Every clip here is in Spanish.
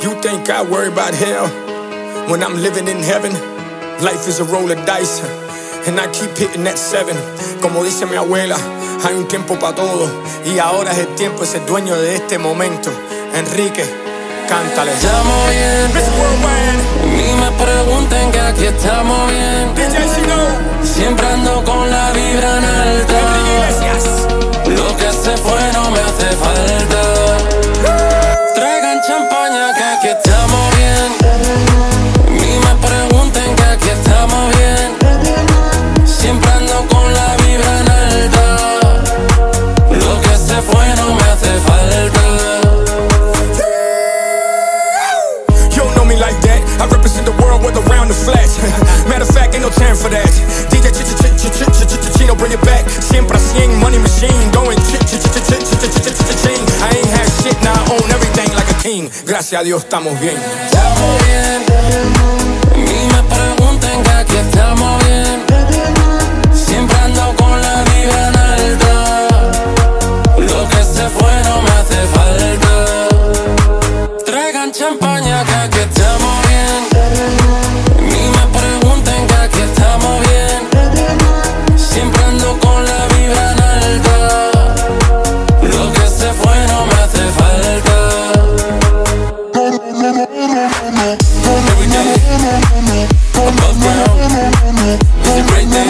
You think I worry about hell when I'm living in heaven? Life is a roll of dice, and I keep hitting that 7. Como dice mi abuela, hay un tiempo para todo, y ahora es el tiempo de ser dueño de este momento. Enrique, cántale. Estamos bien, ni me pregunten que aquí estamos bien. Siempre ando con la vibra en alta. Lo que se fue no me hace falta. Traigan champaña que aquí estamos bien. Ni me pregunten que aquí estamos bien. Siempre ando con la vibra en alta. Lo que se fue no me hace falta. You don't know me like that. I represent the world with around the flash. Matter of fact, ain't no time for that. DJ Chino, bring it back. Siempre a 100, money machine. Going chain. I ain't had shit, now I own everything like a king. Gracias a Dios estamos bien. Estamos bien. Ni me pregunten que aquí estamos bien. Siempre ando con la vibra en alta. Lo que se fue no me hace falta. Traigan champaña que aquí estamos bien. Ni me pregunten que aquí estamos bien. Siempre ando con la vibra en alta. Lo que se fue no me hace falta. Every day, above ground, it's a great day.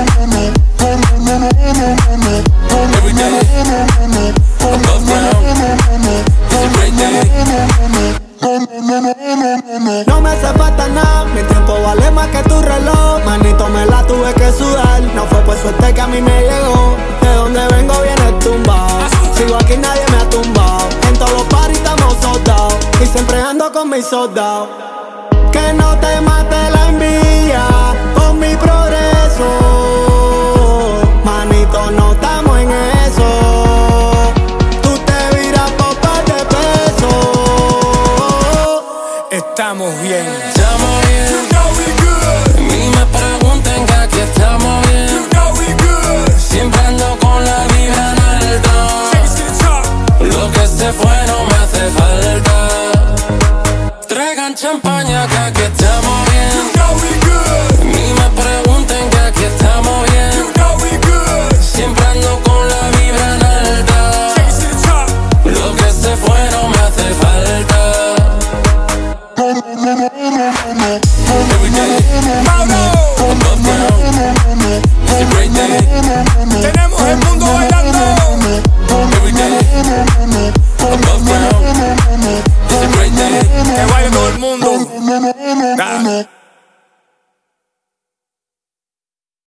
Every day, above ground, it's a great day. No me hace falta nada, mi tiempo vale más que tu reloj. Manito, me la tuve que sudar, no fue por suerte que a mí me llegó. De donde vengo viene tumbado, sigo aquí nadie me ha tumbado. En todos los parties estamos soldados, y siempre ando con mis soldados. Que no te mate la envidia con mi progreso. Manito, no estamos en eso. Tú te viras por par de pesos. Estamos bien. Estamos bien. You know we good. Ni me pregunten que aquí estamos bien. You know we good. Siempre ando con la vibra en alta. Take it to the top. Lo que se fue no me hace falta. Traigan champaña que aquí estamos bien. You know we good. Ni me pregunten que aquí estamos bien. You know we good. Siempre ando con la vibra en alta. Take it to the top. Lo que se fue no me hace falta. Every day, above ground, it's a great day. Tenemos el mundo bailando. Every day, above ground, it's a great day. Que baile todo el mundo. Dale.